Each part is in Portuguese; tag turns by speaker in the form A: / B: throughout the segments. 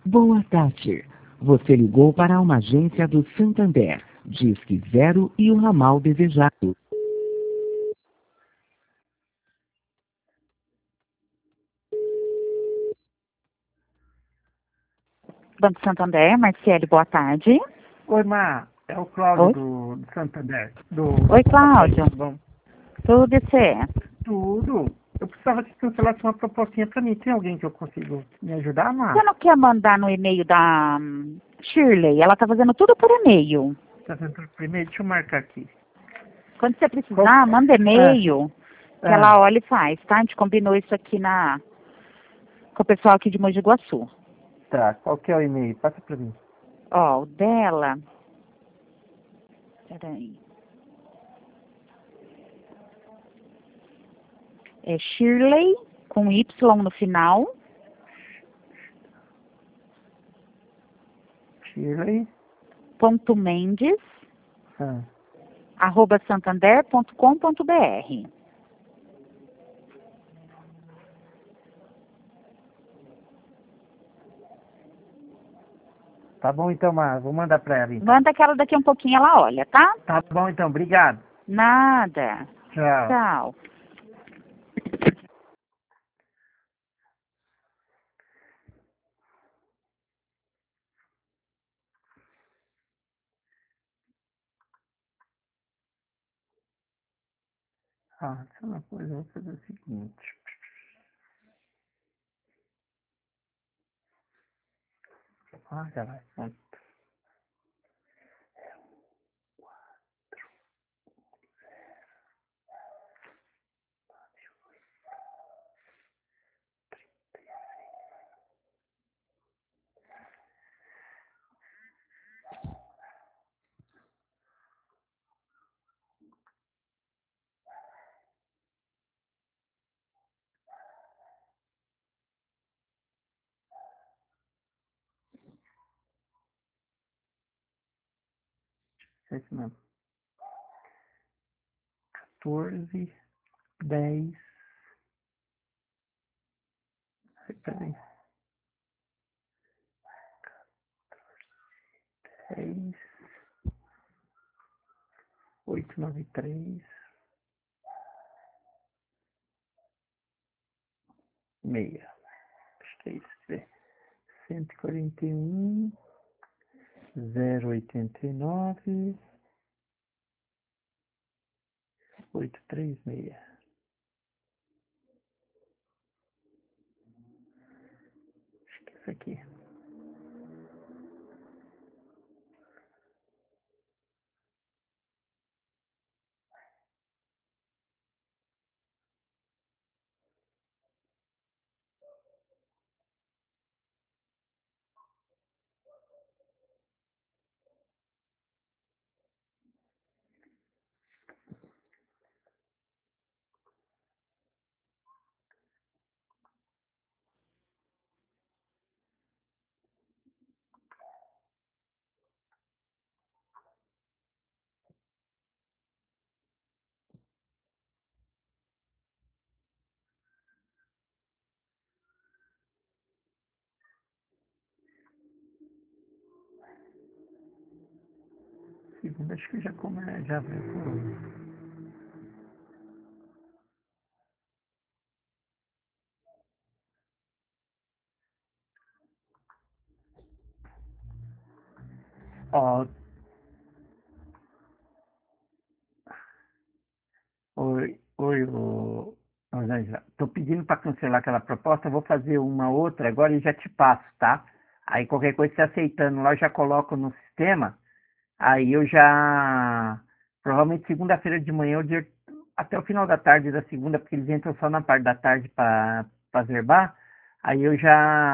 A: Boa tarde. Você ligou para uma agência do Santander. Disque 0 e o ramal desejado.
B: Banco Santander, Marciele, boa tarde.
C: Oi, Má. É o Cláudio
B: Oi?
C: do Santander.
B: Oi,
C: Da Copa,
B: Cláudio.
C: tudo bom?
B: Tudo e você?
C: Tudo. Eu precisava que cancelasse uma propostinha pra mim. Tem alguém que eu consigo me ajudar, Má?
B: Você não quer mandar no e-mail da Shirley? Ela tá fazendo tudo por e-mail.
C: Tá vendo? Primeiro, deixa eu marcar aqui.
B: Quando você precisar, manda e-mail, que
C: Ah,
B: ela olha e faz, tá? A gente combinou isso aqui com o pessoal aqui de Mogi Guaçu.
C: tá. Qual que é o e-mail? Passa pra mim.
B: Ó, o dela... Peraí. É Shirley, com Y no final,
C: Shirley.
B: .mendes,
C: Ah,
B: @santander.com.br.
C: tá bom então, Má. Vou mandar pra ela então.
B: Manda que ela daqui a um pouquinho ela olha, tá?
C: Tá bom então. Obrigado.
B: Nada.
C: Tchau.
B: Tchau.
C: Ah, deixa eu uma coisa. Eu vou fazer o seguinte. Ah, já vai. Pronto. 7 não. 14, 10. Peraí. 10, 893, 6. Acho que é isso. 141, 089, 836. Acho que é isso aqui. Segunda, acho que já já viu. Ó, oi, Rosângela. Tô pedindo para cancelar aquela proposta, eu vou fazer uma outra agora e já te passo, tá? Aí qualquer coisa você aceitando lá, eu já coloco no sistema. Aí eu já. Provavelmente segunda-feira de manhã, até o final da tarde da segunda, porque eles entram só na parte da tarde para verbar. Aí eu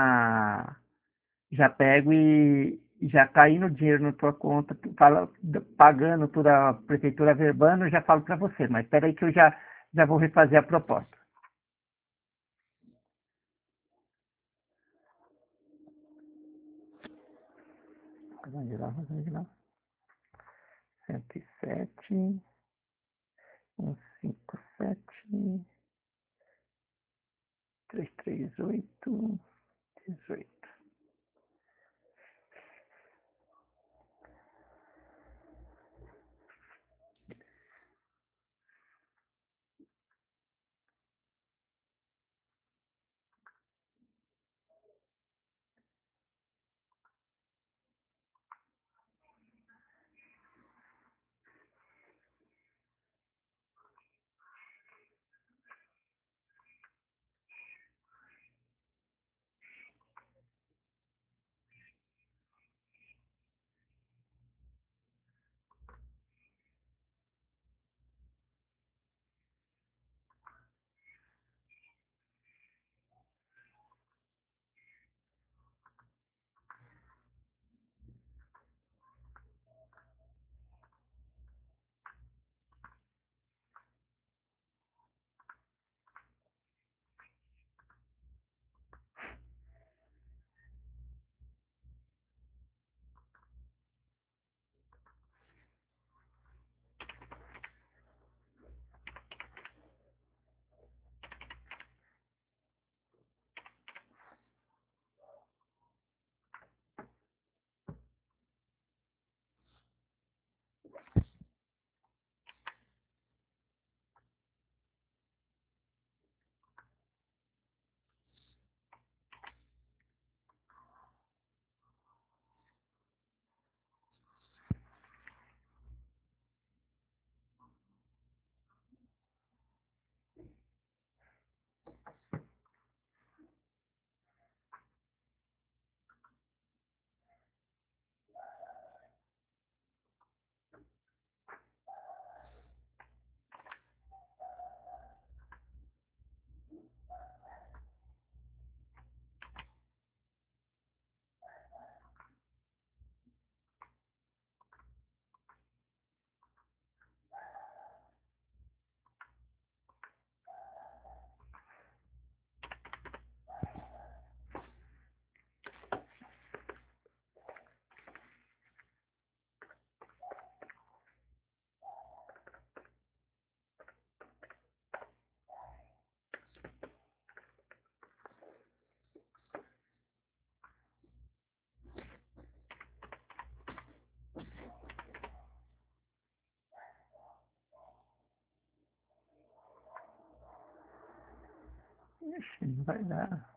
C: já pego e já caindo dinheiro na tua conta, pagando toda a prefeitura verbando, eu já falo para você. Mas espera aí que eu já vou refazer a proposta. Rosângela. 107, 157, 338, 18. Ixi, não vai dar.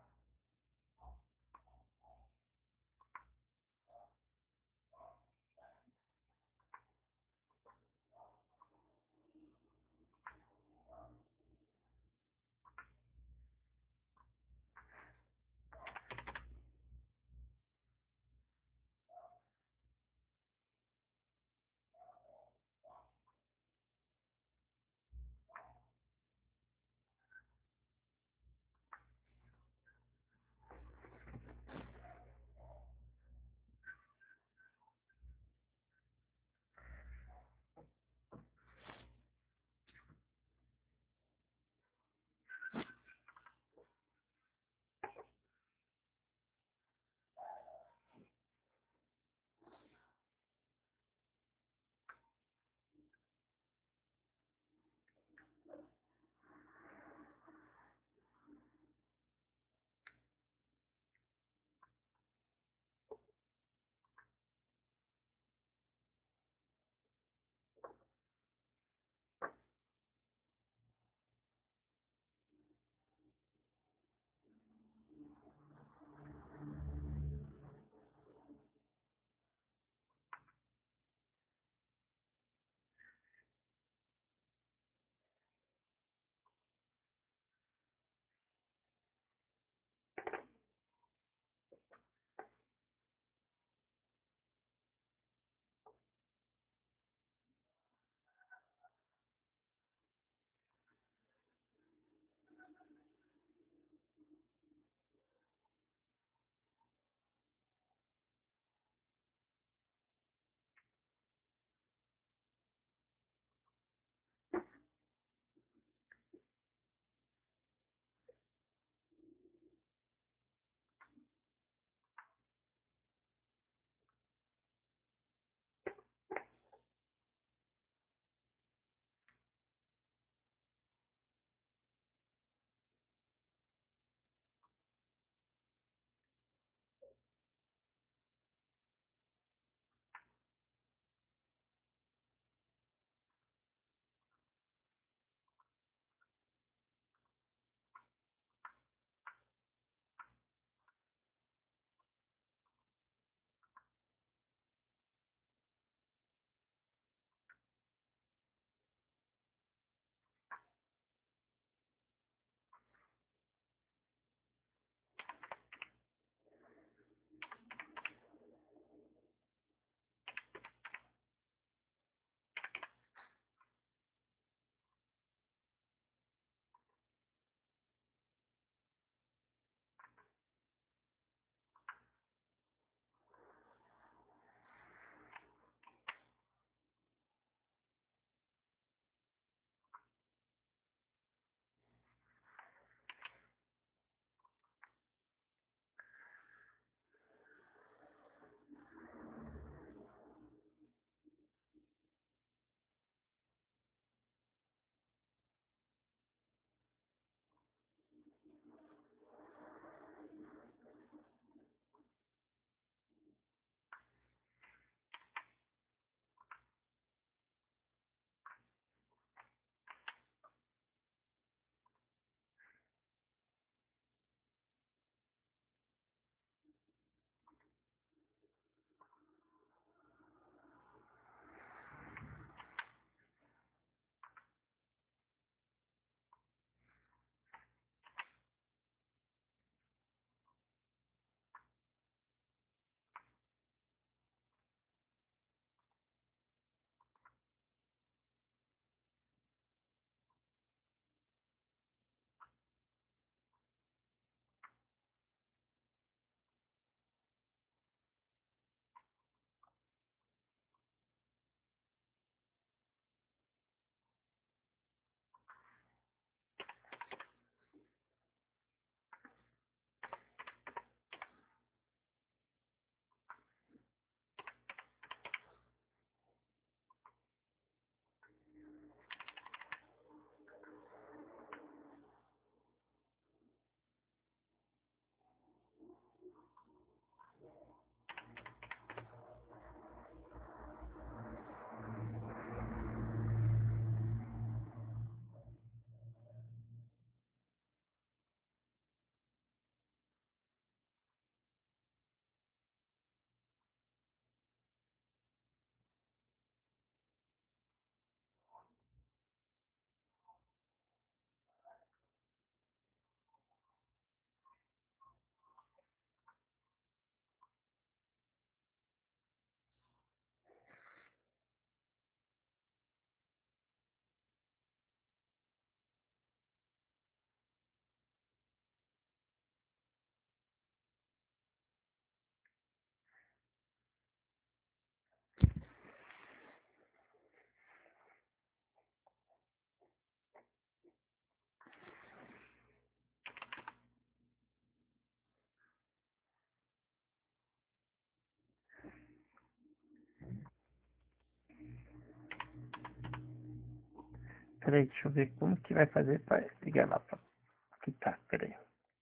C: Peraí, deixa eu ver como que vai fazer para ligar lá para que tá, peraí.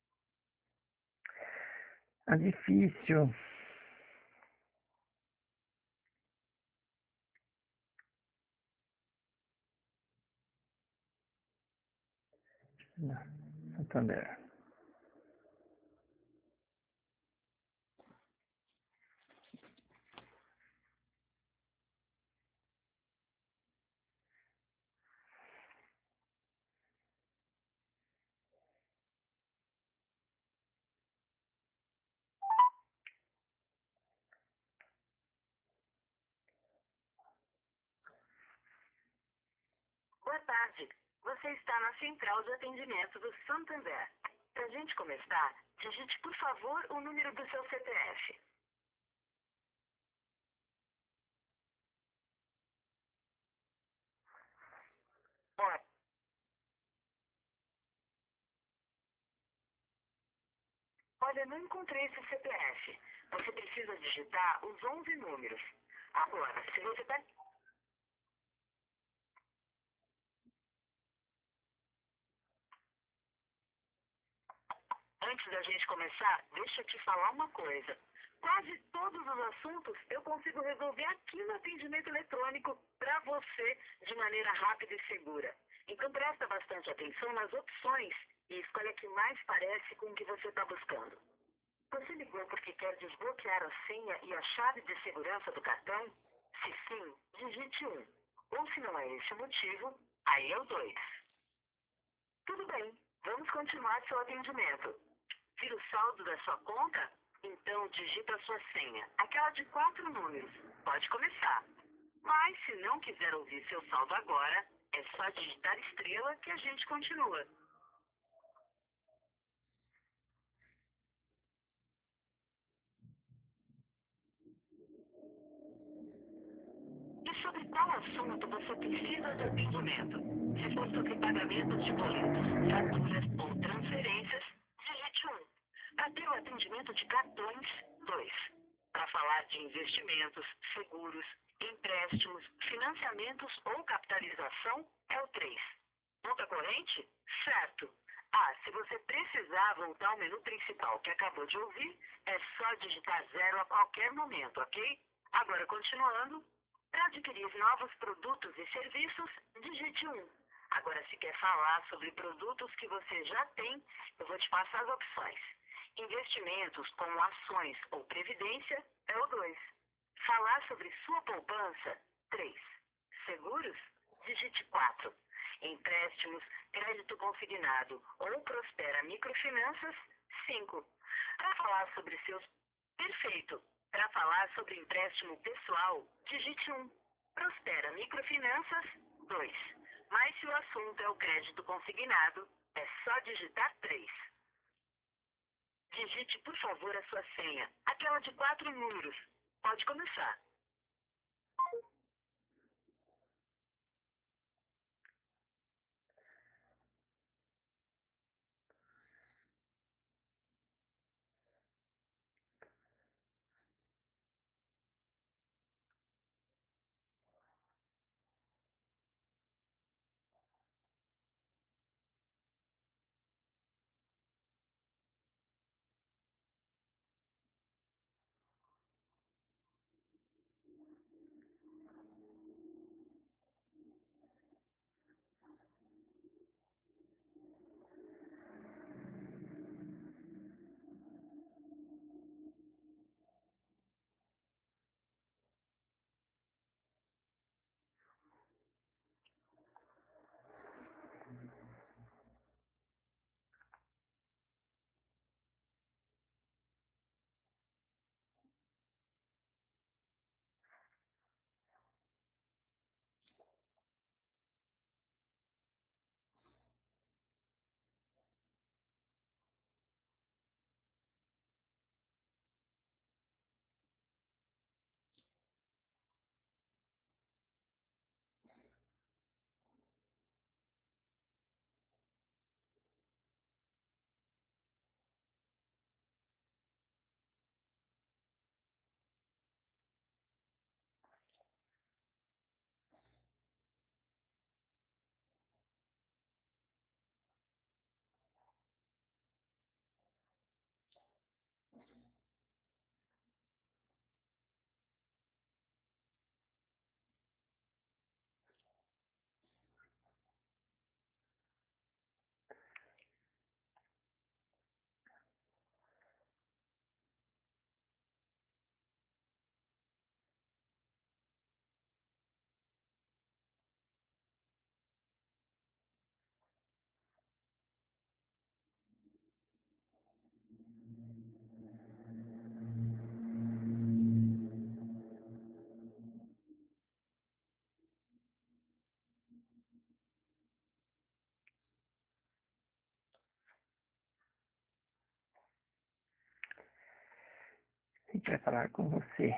C: É difícil. Não, Santander.
D: Boa tarde. Você está na central de atendimento do Santander. Para a gente começar, digite, por favor, o número do seu CPF. Ó, olha, não encontrei esse CPF. Você precisa digitar os 11 números. Agora, se você está... Antes da gente começar, deixa eu te falar uma coisa. Quase todos os assuntos eu consigo resolver aqui no atendimento eletrônico para você de maneira rápida e segura. Então presta bastante atenção nas opções e escolhe a que mais parece com o que você está buscando. Você ligou porque quer desbloquear a senha e a chave de segurança do cartão? Se sim, digite 1. Ou se não é esse o motivo, aí é o 2. Tudo bem, vamos continuar seu atendimento. Vira o saldo da sua conta? Então digita a sua senha, aquela de 4 números. Pode começar. Mas se não quiser ouvir seu saldo agora, é só digitar estrela que a gente continua. E sobre qual assunto você precisa de atendimento? Se for sobre pagamentos de boletos, faturas ou transferências, digite 1. Para ter o atendimento de cartões, 2. Para falar de investimentos, seguros, empréstimos, financiamentos ou capitalização, é o 3. Conta corrente? Certo. Ah, se você precisar voltar ao menu principal que acabou de ouvir, é só digitar 0 a qualquer momento, ok? Agora, continuando. Para adquirir novos produtos e serviços, digite 1. Agora, se quer falar sobre produtos que você já tem, eu vou te passar as opções. Investimentos como ações ou previdência é o 2. Falar sobre sua poupança, 3. Seguros, digite 4. Empréstimos, crédito consignado ou Prospera Microfinanças, 5. Para falar sobre seus... Perfeito. Para falar sobre empréstimo pessoal, digite 1. Prospera Microfinanças, 2. Mas se o assunto é o crédito consignado, é só digitar 3. Digite, por favor, a sua senha, aquela de 4 números. Pode começar.
C: gente vai falar com você.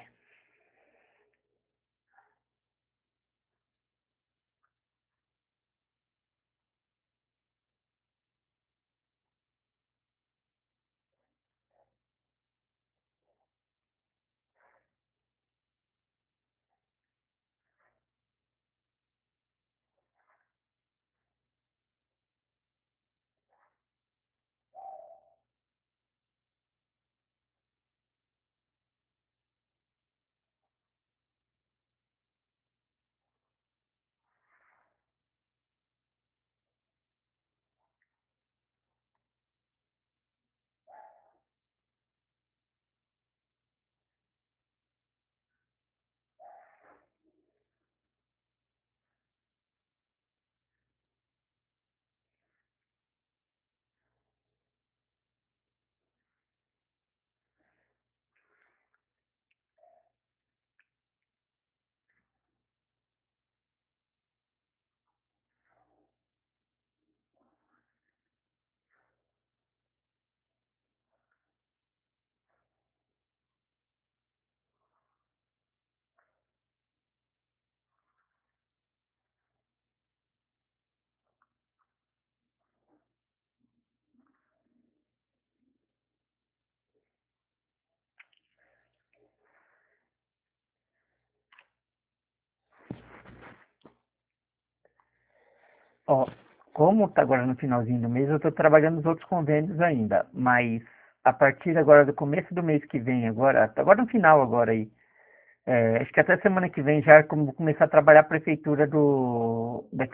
C: Ó, como tá agora no finalzinho do mês, eu estou trabalhando nos outros convênios ainda, mas a partir agora do começo do mês que vem, agora no final agora aí, acho que até semana que vem já vou começar a trabalhar a prefeitura daqui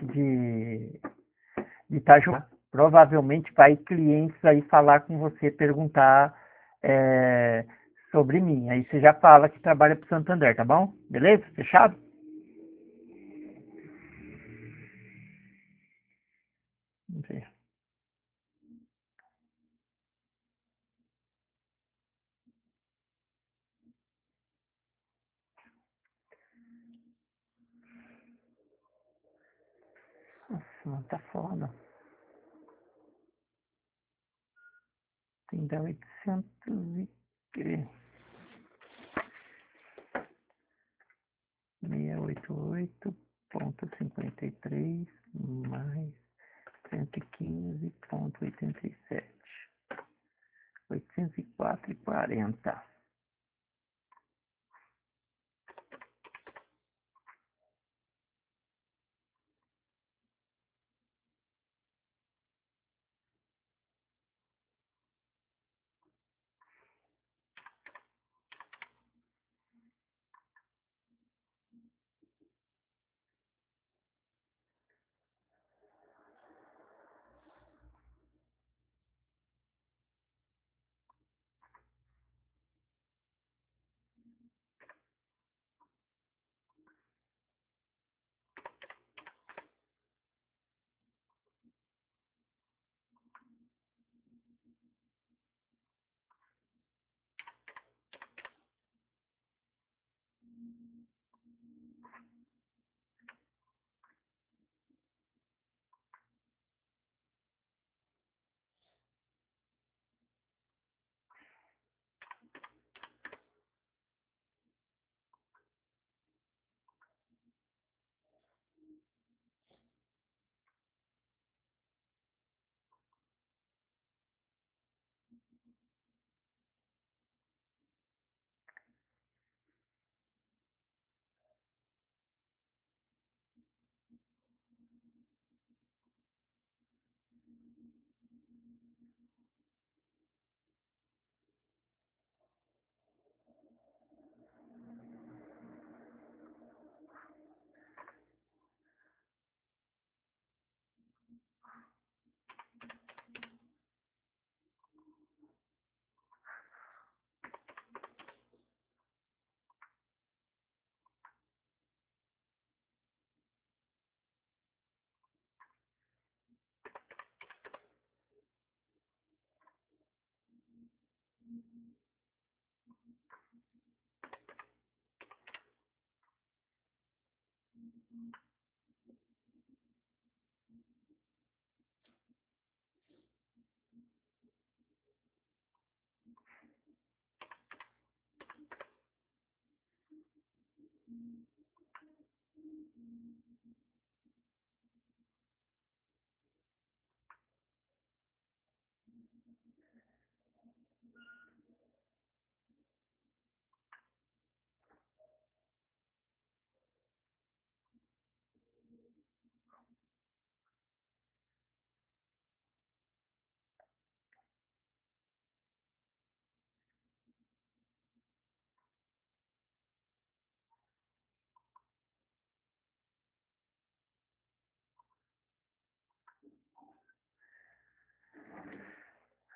C: de Itajubá. Provavelmente vai clientes aí falar com você, perguntar é, sobre mim. Aí você já fala que trabalha para o Santander, tá bom? Beleza? Fechado? Vamos ver. Nossa, mano, tá foda. Tem da 688,53 mais 115,87. 804,40.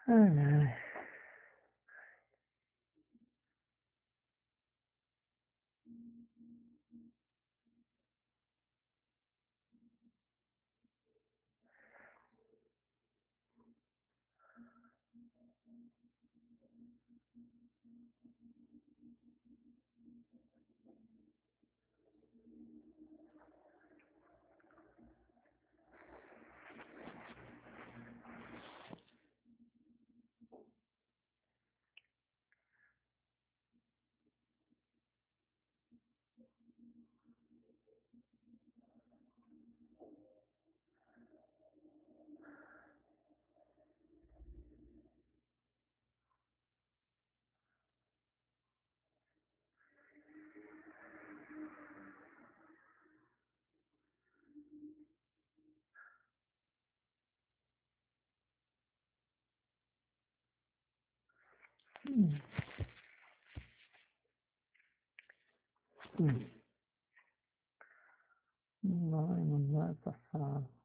C: Ai, ai. Não vai passar.